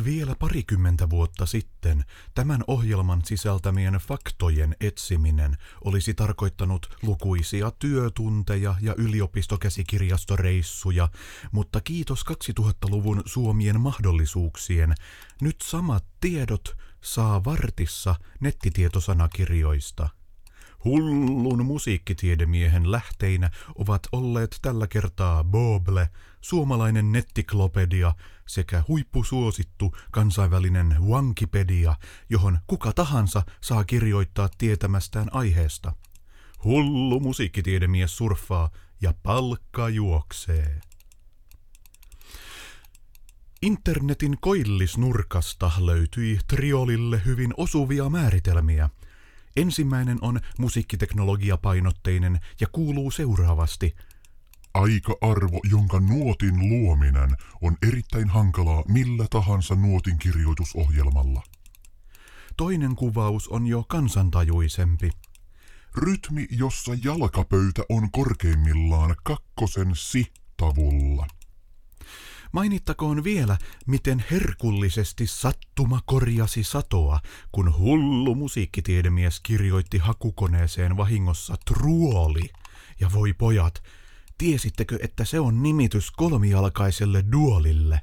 Vielä parikymmentä vuotta sitten tämän ohjelman sisältämien faktojen etsiminen olisi tarkoittanut lukuisia työtunteja ja yliopistokäsikirjastoreissuja, mutta kiitos 2000-luvun suomien mahdollisuuksien, nyt samat tiedot saa vartissa nettitietosanakirjoista. Hullun musiikkitiedemiehen lähteinä ovat olleet tällä kertaa Booble, suomalainen nettiklopedia sekä huippusuosittu kansainvälinen Wankipedia, johon kuka tahansa saa kirjoittaa tietämästään aiheesta. Hullu musiikkitiedemies surffaa ja palkka juoksee. Internetin koillisnurkasta löytyi triolille hyvin osuvia määritelmiä. Ensimmäinen on musiikkiteknologiapainotteinen ja kuuluu seuraavasti. Aika-arvo, jonka nuotin luominen on erittäin hankalaa millä tahansa nuotin kirjoitusohjelmalla. Toinen kuvaus on jo kansantajuisempi. Rytmi, jossa jalkapöytä on korkeimmillaan 2 si-tavulla. Mainittakoon vielä, miten herkullisesti sattuma korjasi satoa, kun hullu musiikkitiedemies kirjoitti hakukoneeseen vahingossa truoli. Ja voi pojat, tiesittekö, että se on nimitys kolmijalkaiselle duolille?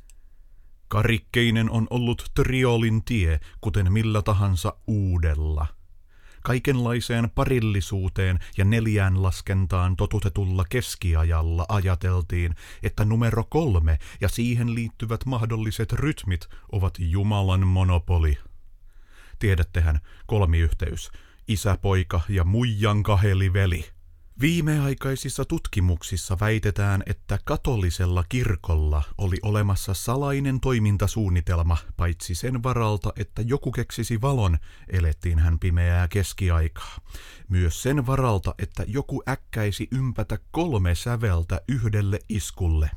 Karikkeinen on ollut triolin tie, kuten millä tahansa uudella. Kaikenlaiseen parillisuuteen ja 4 laskentaan totutetulla keskiajalla ajateltiin, että numero 3 ja siihen liittyvät mahdolliset rytmit ovat Jumalan monopoli. Tiedättehän, kolmiyhteys, isä, poika ja muijan kaheliveli. Viimeaikaisissa tutkimuksissa väitetään, että katolisella kirkolla oli olemassa salainen toimintasuunnitelma, paitsi sen varalta, että joku keksisi valon, elettiinhän pimeää keskiaikaa. Myös sen varalta, että joku äkkäisi ympätä 3 säveltä yhdelle iskulle.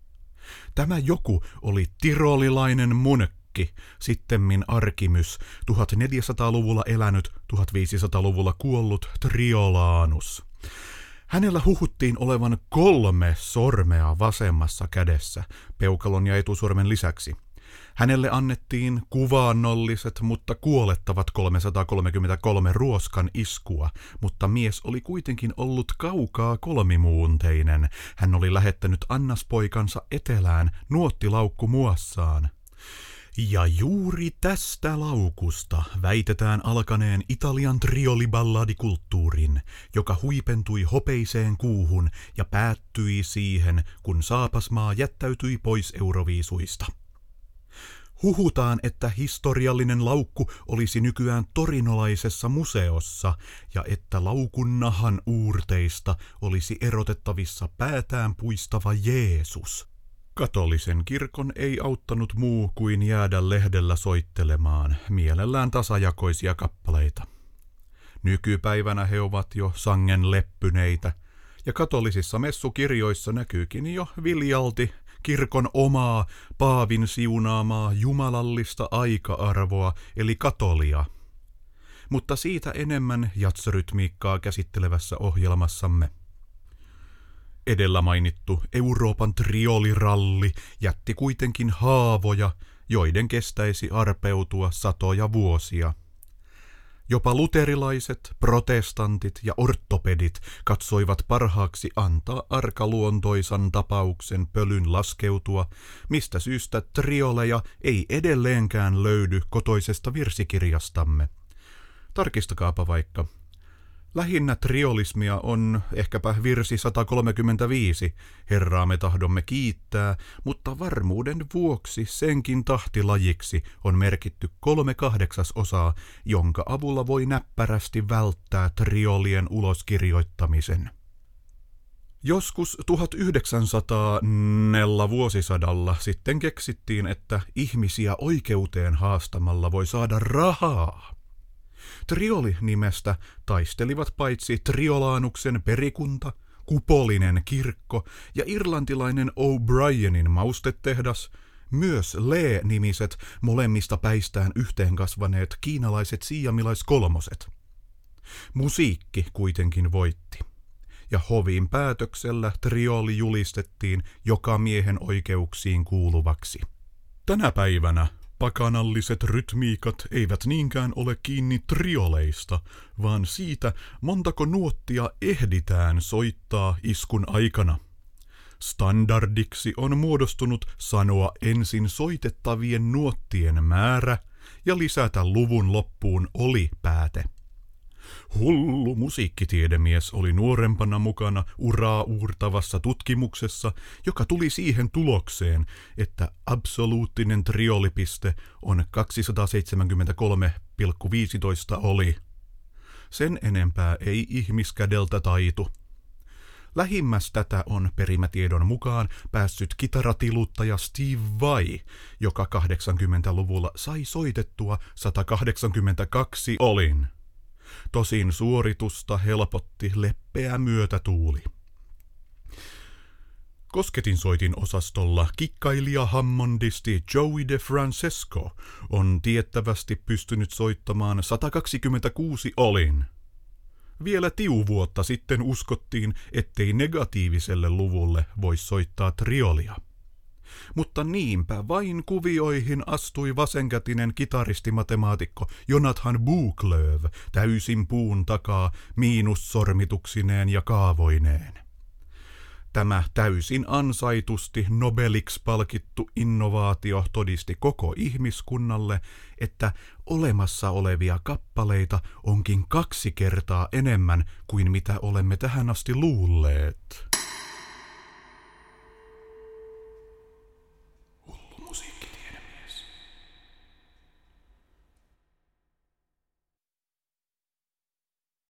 Tämä joku oli tirolilainen munkki, sittemmin Arkimys, 1400-luvulla elänyt, 1500-luvulla kuollut Triolanus. Hänellä huhuttiin olevan 3 sormea vasemmassa kädessä, peukalon ja etusormen lisäksi. Hänelle annettiin kuvaannolliset, mutta kuolettavat 333 ruoskan iskua, mutta mies oli kuitenkin ollut kaukaa kolmimuunteinen. Hän oli lähettänyt annaspoikansa etelään nuottilaukku muassaan. Ja juuri tästä laukusta väitetään alkaneen Italian trioliballadikulttuurin, joka huipentui hopeiseen kuuhun ja päättyi siihen, kun Saapasmaa jättäytyi pois Euroviisuista. Huhutaan, että historiallinen laukku olisi nykyään torinolaisessa museossa ja että laukun nahan uurteista olisi erotettavissa päätään puistava Jeesus. Katolisen kirkon ei auttanut muu kuin jäädä lehdellä soittelemaan, mielellään tasajakoisia kappaleita. Nykypäivänä he ovat jo sangen leppyneitä, ja katolisissa messukirjoissa näkyykin jo viljalti kirkon omaa, paavin siunaamaa jumalallista aika-arvoa, eli katolia. Mutta siitä enemmän jatsorytmiikkaa käsittelevässä ohjelmassamme. Edellä mainittu Euroopan trioliralli jätti kuitenkin haavoja, joiden kestäisi arpeutua satoja vuosia. Jopa luterilaiset, protestantit ja ortopedit katsoivat parhaaksi antaa arkaluontoisan tapauksen pölyn laskeutua, mistä syystä trioleja ei edelleenkään löydy kotoisesta virsikirjastamme. Tarkistakaapa vaikka. Lähinnä triolismia on ehkäpä virsi 135, Herraa me tahdomme kiittää, mutta varmuuden vuoksi senkin tahtilajiksi on merkitty 3/8, jonka avulla voi näppärästi välttää triolien uloskirjoittamisen. Joskus 1900 vuosisadalla sitten keksittiin, että ihmisiä oikeuteen haastamalla voi saada rahaa. Trioli-nimestä taistelivat paitsi Triolanuksen perikunta, kupolinen kirkko ja irlantilainen O'Brienin maustetehdas, myös Lee-nimiset molemmista päistään yhteen kasvaneet kiinalaiset siamilais-kolmoset. Musiikki kuitenkin voitti, ja hovin päätöksellä trioli julistettiin joka miehen oikeuksiin kuuluvaksi. Tänä päivänä pakanalliset rytmiikat eivät niinkään ole kiinni trioleista, vaan siitä, montako nuottia ehditään soittaa iskun aikana. Standardiksi on muodostunut sanoa ensin soitettavien nuottien määrä ja lisätä luvun loppuun oli-pääte. Hullu musiikkitiedemies oli nuorempana mukana uraa uurtavassa tutkimuksessa, joka tuli siihen tulokseen, että absoluuttinen triolipiste on 273,15 oli. Sen enempää ei ihmiskädeltä taitu. Lähimmäs tätä on perimätiedon mukaan päässyt kitaratiluttaja Steve Vai, joka 80-luvulla sai soitettua 182 olin. Tosin suoritusta helpotti leppeä myötätuuli. Kosketinsoitin osastolla kikkailija hammondisti Joey DeFrancesco on tiettävästi pystynyt soittamaan 126 olin. Vielä tiuvuotta sitten uskottiin, ettei negatiiviselle luvulle voi soittaa triolia. Mutta niinpä vain kuvioihin astui vasenkätinen kitaristimatemaatikko Jonathan Buklöv täysin puun takaa miinussormituksineen ja kaavoineen. Tämä täysin ansaitusti Nobeliksi palkittu innovaatio todisti koko ihmiskunnalle, että olemassa olevia kappaleita onkin 2 kertaa enemmän kuin mitä olemme tähän asti luulleet.